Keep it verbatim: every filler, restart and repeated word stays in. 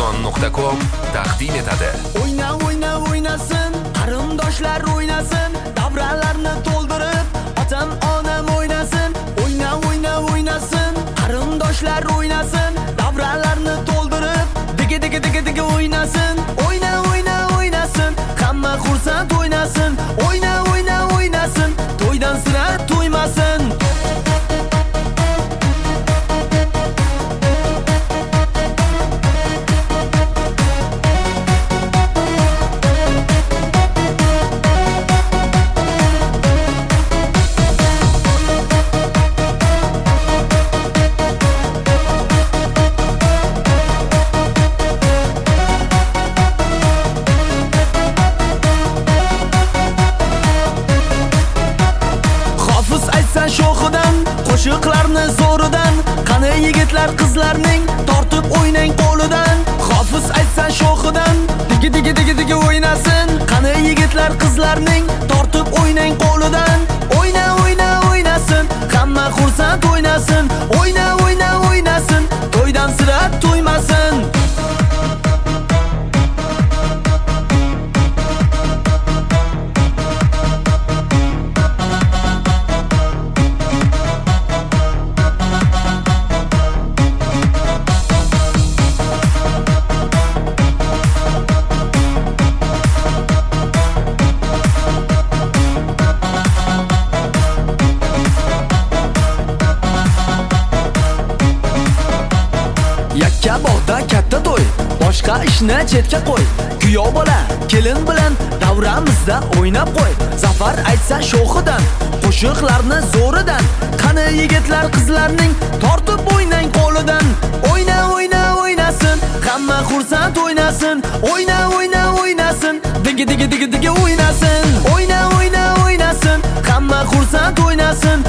O'zbekiston nuqta com taqdim etadi. O'yna o'yna o'ynasin, qarindoshlar o'ynasin, davralarni to'ldirib, otam onam o'ynasin. O'yna o'yna o'ynasin, qarindoshlar o'ynasin, davralarni to'ldirib, digi digi digi digi o'ynasin. O'yna o'yna o'ynasin, hamma xursand o'ynasin. O'yna o'yna o'ynasin, to'ydan sira to'ymasin. Shoxidan, qo'shiqlarni zo'ridan, qani yigitlar qizlarning tortib o'ynang qo'lidan. Hofiz aytsan shoxidan, digi digi digi digi o'ynasin, qani yigitlar qizlarning tortib o'ynang qo'lidan. O'yna o'yna o'ynasin, hamma xursand o'ynasin. O'yna o'yna o'ynasin, to'ydan sira to'ymasin. Yakka bog'da katta to'y, boshqa ishni chetga qo'y. Kuyov bola, kelin bilan davramizda o'ynab qo'y. Zafar aytsa shoxidan, qo'shiqlarni zo'ridan, qani yigitlar qizlarning tortib o'ynang qo'lidan. O'yna o'yna o'ynasin, hamma xursand o'ynasin. O'yna o'yna o'ynasin, digi digi digi digi o'ynasin. O'yna o'yna o'ynasin, hamma xursand o'ynasin.